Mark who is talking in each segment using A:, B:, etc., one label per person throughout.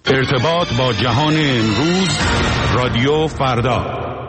A: ارتباط با جهان امروز، رادیو فردا.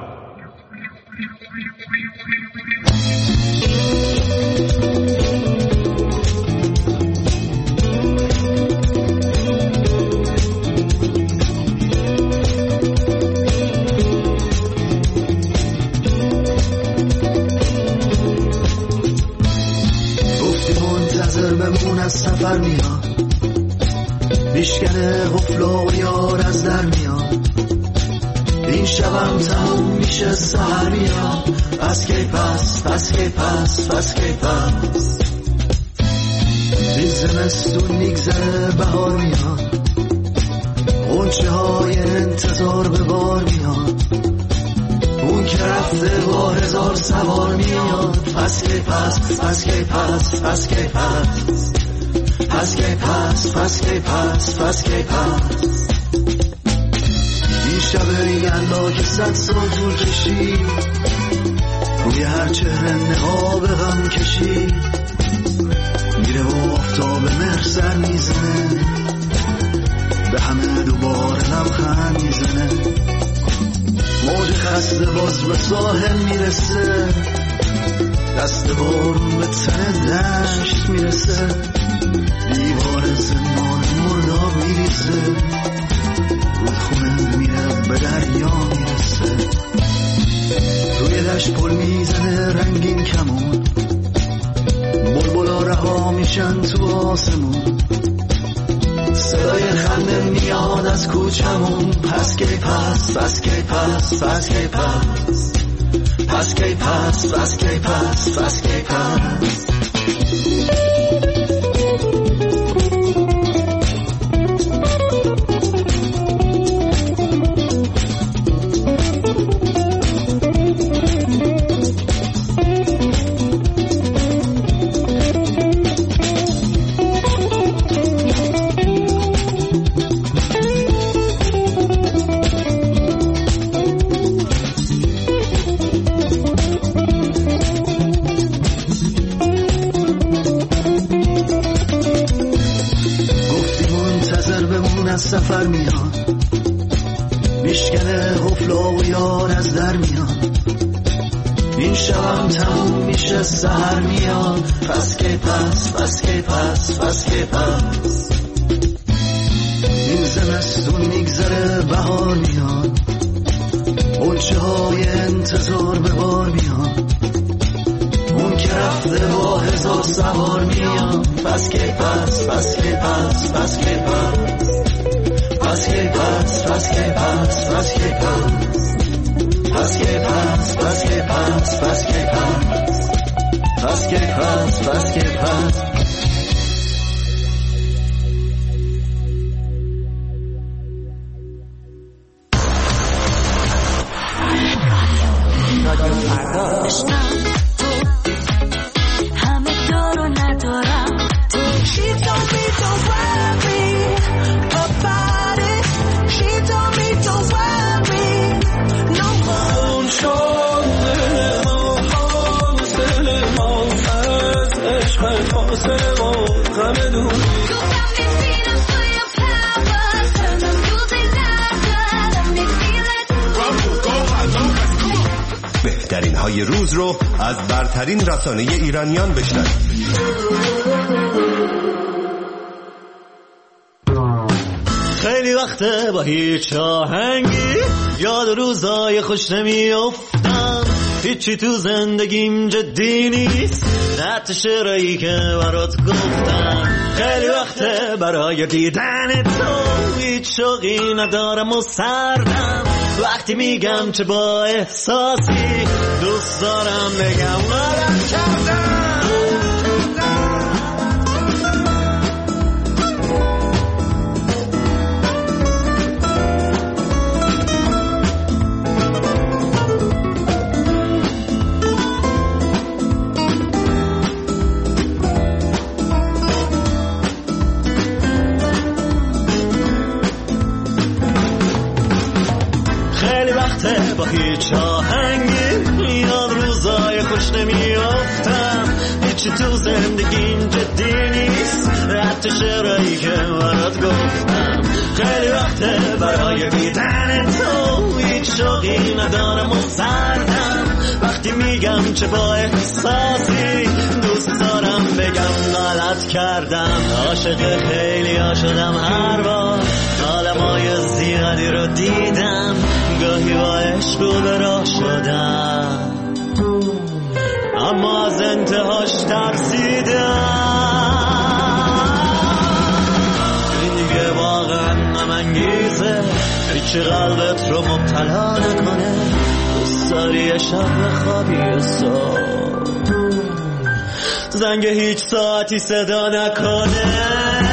B: گفتی منتظر بمون از سفر میاد، میشکنه قفل و یار از در میاد، این شبم تموم میشه سحر میاد، پس کی پس پس کی پس پس کی پس این زمستون میگذره بهار میاد، غنچه های انتظار به بار میاد، اون که رفته با هزار سوار میاد، پس کی پس پس کی پس پس کی پس پس کی پس پس کی پس پس کی پس این شب یلدا که 100 سال طول کشید، روی هر چهره نقاب غم کشید، میره و آفتاب مهر سر میزنه، به همه دوباره لبخند میزنه، موج خسته باز به ساحل میرسه، دست بارون به تن دشت میرسه، دیوار زمان مرداب میریزه، رودخونه میره به دریا میرسه، روی دشت پل میزنه رنگین کمون، بلبلا رها میشن تو آسمون، صدای خنده میاد از کوچمون، پس کی پس پس کی پس پس کی پس پس کی پس پس کی پس پس کی پس سفر میاد، میشکنه قفل و یار از در میاد، این شبم تموم میشه سحر میاد، پس کی پس پس کی پس پس کی پس این زمستون میگذره بهار میاد، غنچه های انتظار به بار میاد، اون که رفته با هزار سوار میاد، پس کی پس پس کی پس پس کی پس پس کی پس پس کی پس پس کی پس پس کی پس پس کی پس پس کی پس پس کی پس پس کی پس
C: بهترین های روز رو از برترین رسانه ایرانیان بشنوید.
B: خیلی وقته با هیچ آهنگی یاد روزای خوش نمیافتم، هیچی تو زندگیم جدی نیست، حتی شعرهایی که برات گفتم، خیلی وقته برای دیدن تو هیچ شوقی ندارم و سردم، وقتی میگم چه با احساسی دوست دارم بگم آدم کردم. با هیچ آهنگی یاد روزای خوش نمیافتم، هیچی تو زندگیم جدی نیست، حتی شعرهایی که برات گفتم، خیلی وقته برای دیدن تو، هیچ شوقی ندارم و سردم وقتی میگم چه با احساسی، دوست دارم بگم غلط کردم، عاشق خیلی ها شدم هر بار عالمای زیادی رو دیدم، گاهی با عشق رو به راه شدم اما از انتهاش ترسیدم. این دیگه واقعا غم‌انگیزه، هیچی قلبت رو مبتلا نکنه، دوست داری شب خوابی و صبح زنگ هیچ ساعتی صدا نکنه.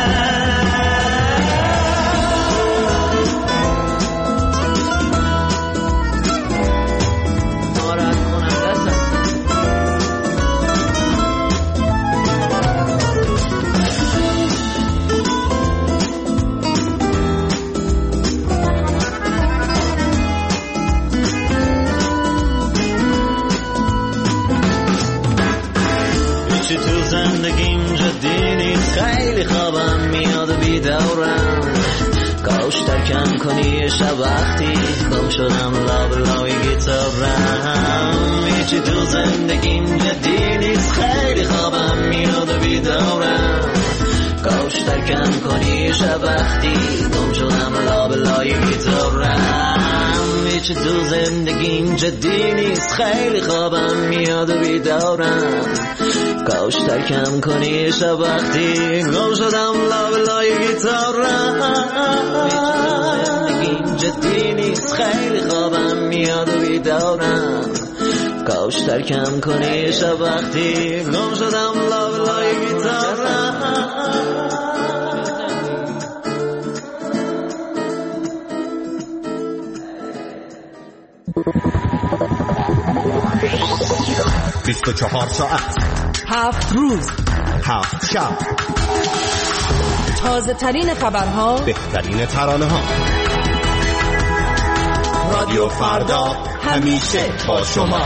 B: خیلی خوابم میاد و بیدارم، کاش ترکم کنی شب وقتی گم شدم لابلای گیتارم، هیچی تو زندگیم جدی نیست، خیلی خوابم میاد و بیدارم، کاش ترکم کنی شب وقتی گم شدم لابلای گیتارم، هیچی تو زندگیم جدی نیست، خیلی خوابم میاد و بیدارم، کاش ترکم کنی شب وقتی گم شدم لابلای گیتارم، زندگیم جدی نیست، خیلی خوابم میاد و بیدارم، کاش ترکم کنی شب وقتی گم شدم لابلای گیتارم.
C: 24 ساعت
D: 7 روز
C: 7 شب،
D: تازه ترین خبرها،
C: بهترین ترانه ها. رادیو فردا همیشه با شما.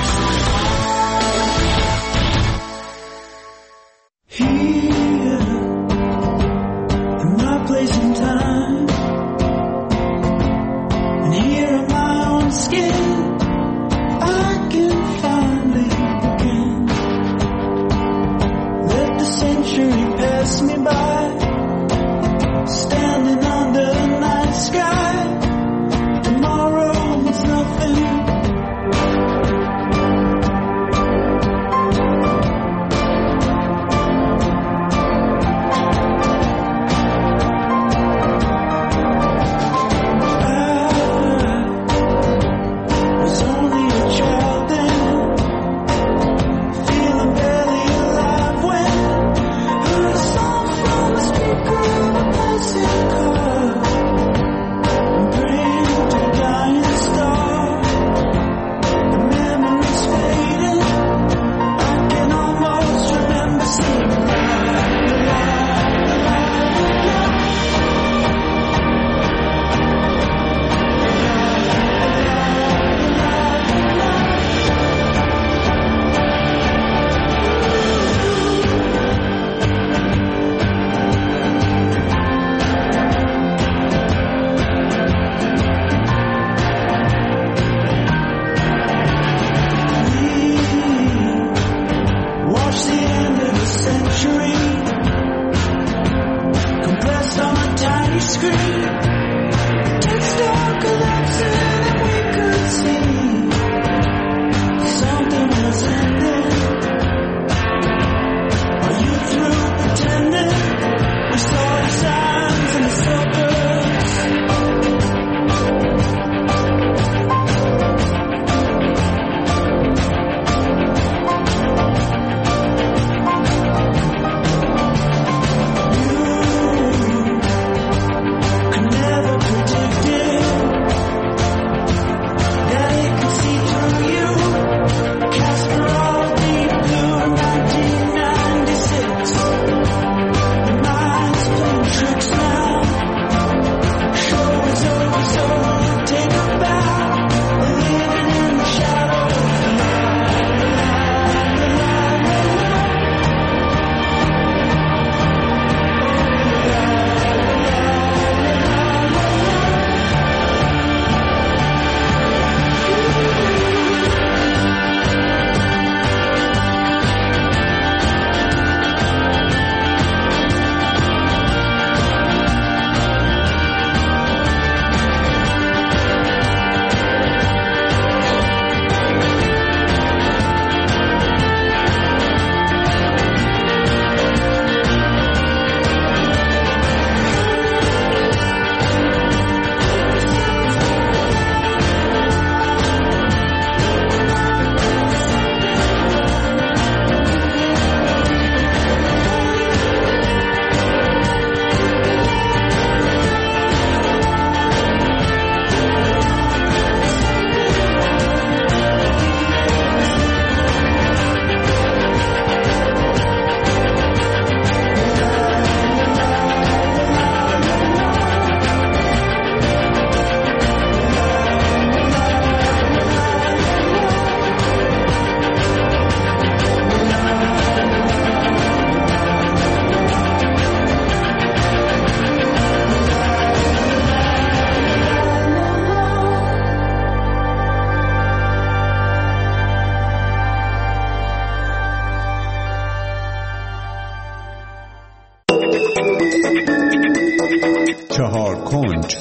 A: 4 کنج.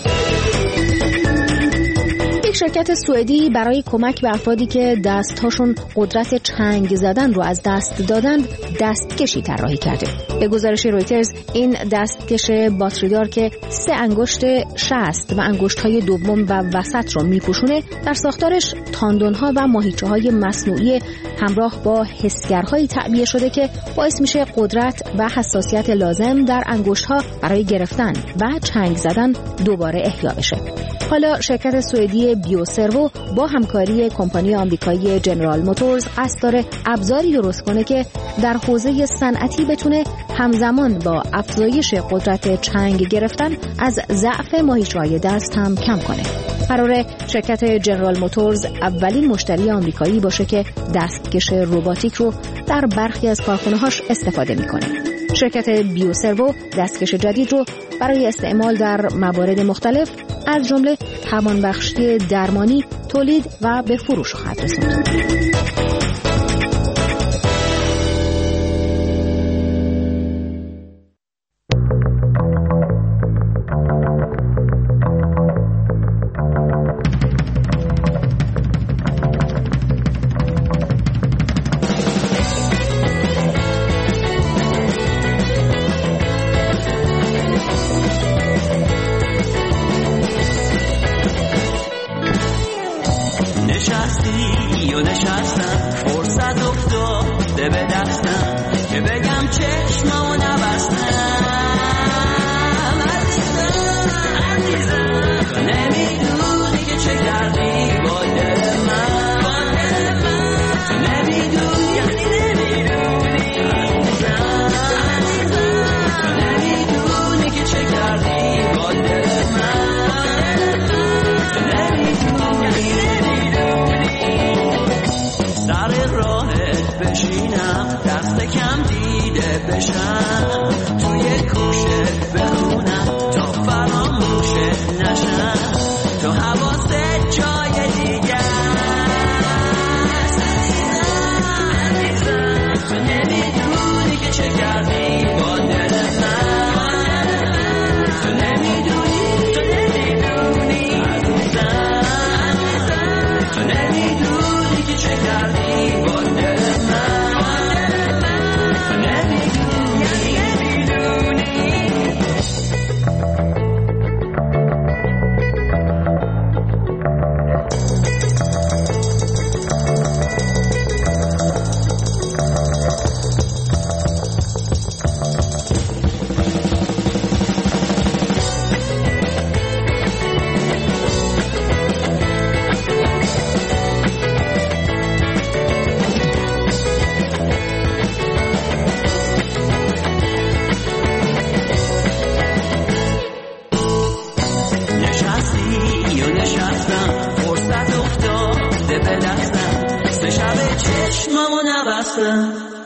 E: یک شرکت سوئدی برای کمک به افرادی که دستهاشون قدرت چنگ زدن رو از دست دادند دستکشی طراحی کرده. به گزارش رویترز این دستکش باتریدار که 3 انگشت شست و انگشت‌های دوم و وسط رو میپوشونه، در ساختارش تاندون‌ها و ماهیچه‌های مصنوعی همراه با حسگرهایی تعبیه شده که باعث میشه قدرت و حساسیت لازم در انگشت‌ها برای گرفتن و چنگ زدن دوباره احیا بشه. حالا شرکت سوئدی بیوسرو با همکاری کمپانی آمریکایی جنرال موتورز قصد داره ابزاری درست کنه که در حوزه صنعتی بتونه همزمان با افزایش قدرت چنگ گرفتن از ضعف ماهیچه‌های دست هم کم کنه. قراره شرکت جنرال موتورز اولین مشتری آمریکایی باشه که دستکش رباتیک رو در برخی از کارخانه‌هاش استفاده میکنه. شرکت بیوسرو دستکش جدید رو برای استعمال در موارد مختلف از جمله توانبخشی درمانی تولید و به فروش خواهد رسوند.
B: نشستم فرصت افتاده به دستم که بگم چشممو نبستم. عزیزم تو نمیدونی که چه کردی با دل من. تو نمیدونی عزیزم تو نمیدونی که چه کردی با دل من. تو نمیدونی سر راهت بشینم دست کم دیده بشم توی کوشت بخونم تا فراموشت نشم تو حواست جای دیگه عزیزم تو نمیدونی که چه کردی با دل من. تو نمیدونی عزیزم تو نمیدونی که چه کردی با دل من. تو نمیدونی نشستم فرصت افتاده به دستم 3 شب چشممو نبستم.